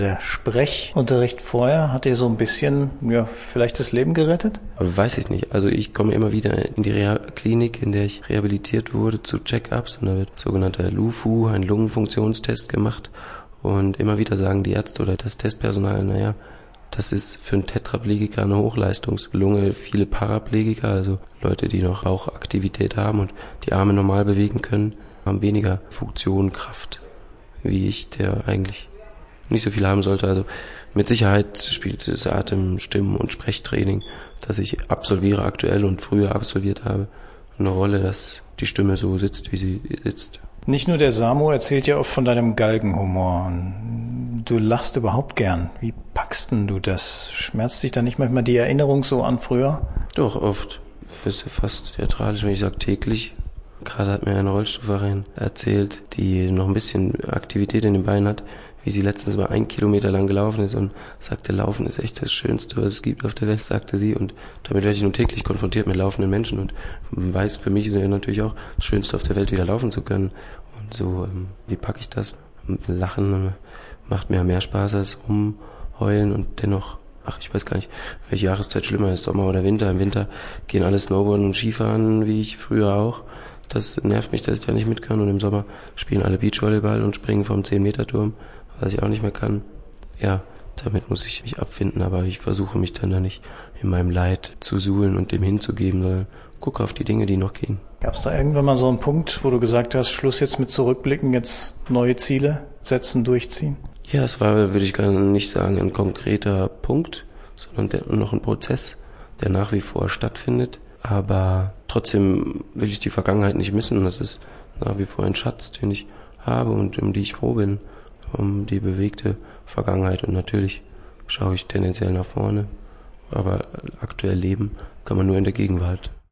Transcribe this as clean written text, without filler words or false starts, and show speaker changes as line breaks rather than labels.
Der Sprechunterricht vorher hat dir so ein bisschen, ja, vielleicht das Leben gerettet?
Aber weiß ich nicht. Also ich komme immer wieder in die Klinik, in der ich rehabilitiert wurde, zu Check-ups. Und da wird sogenannter LUFU, ein Lungenfunktionstest gemacht. Und immer wieder sagen die Ärzte oder das Testpersonal, naja, das ist für einen Tetraplegiker eine Hochleistungslunge. Viele Paraplegiker, also Leute, die noch auch Aktivität haben und die Arme normal bewegen können, haben weniger Funktion, Kraft, wie ich, der eigentlich nicht so viel haben sollte. Also mit Sicherheit spielt das Atem-, Stimmen- und Sprechtraining, das ich absolviere aktuell und früher absolviert habe, eine Rolle, dass die Stimme so sitzt, wie sie sitzt.
Nicht nur der Samo erzählt ja oft von deinem Galgenhumor. Du lachst überhaupt gern. Wie packst denn du das? Schmerzt dich da nicht manchmal die Erinnerung so an früher?
Doch, oft. Das ist ja fast theatralisch, wenn ich sage täglich. Gerade hat mir eine Rollstuhlfahrerin erzählt, die noch ein bisschen Aktivität in den Beinen hat, wie sie letztens mal 1 Kilometer lang gelaufen ist und sagte, Laufen ist echt das Schönste, was es gibt auf der Welt, sagte sie. Und damit werde ich nun täglich konfrontiert mit laufenden Menschen und weiß, für mich ist es natürlich auch das Schönste auf der Welt, wieder laufen zu können. Und so, wie packe ich das? Lachen macht mir mehr Spaß als rumheulen und dennoch, ich weiß gar nicht, welche Jahreszeit schlimmer ist, Sommer oder Winter. Im Winter gehen alle Snowboarden und Skifahren, wie ich früher auch. Das nervt mich, dass ich da nicht mit kann. Und im Sommer spielen alle Beachvolleyball und springen vom 10-Meter-Turm, was ich auch nicht mehr kann. Ja, damit muss ich mich abfinden, aber ich versuche mich dann da nicht in meinem Leid zu suhlen und dem hinzugeben, sondern gucke auf die Dinge, die noch gehen.
Gab es da irgendwann mal so einen Punkt, wo du gesagt hast, Schluss jetzt mit Zurückblicken, jetzt neue Ziele setzen, durchziehen?
Ja, es war, würde ich gar nicht sagen, ein konkreter Punkt, sondern noch ein Prozess, der nach wie vor stattfindet. Aber trotzdem will ich die Vergangenheit nicht missen. Und das ist nach wie vor ein Schatz, den ich habe und um die ich froh bin, um die bewegte Vergangenheit. Und natürlich schaue ich tendenziell nach vorne. Aber aktuell leben kann man nur in der Gegenwart.